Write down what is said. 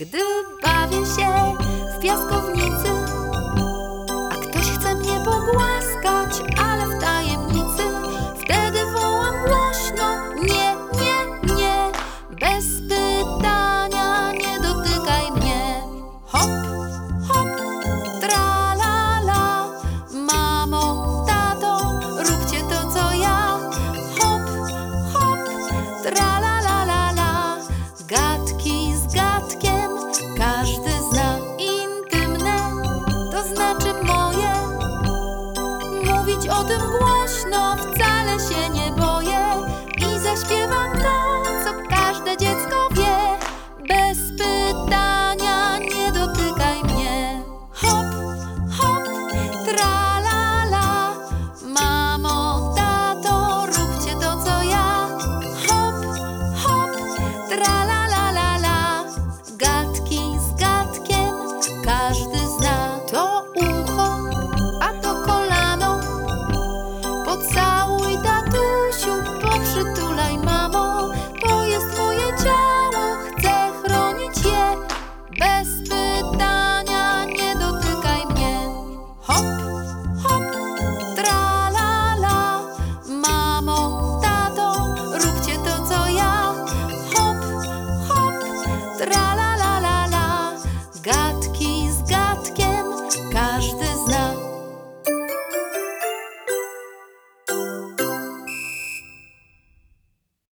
Gdy bawię się w piaskownicy, a ktoś chce mnie pogłaskać, ale w tajemnicy, wtedy wołam głośno: nie, nie, nie, bez pytania nie dotykaj mnie. Hop, hop, tra la la, mamo, tato, róbcie to co ja. Hop, hop, tra la la la la, gadki z gadkiem każdy zna. Intymne, to znaczy moje, mówić o tym głośno wcale się nie boję. I zaśpiewam to, co każde dziecko wie: bez pytania nie dotykaj mnie. Hop, hop, tra la la, mamo, tato, róbcie to co ja. Hop, hop, tra la la la la, gadki z gadkiem każdy zna. To ucho, a to kolano, pocałuj tatusiu, poprzytulaj mamo. To jest moje ciało, chcę chronić je bez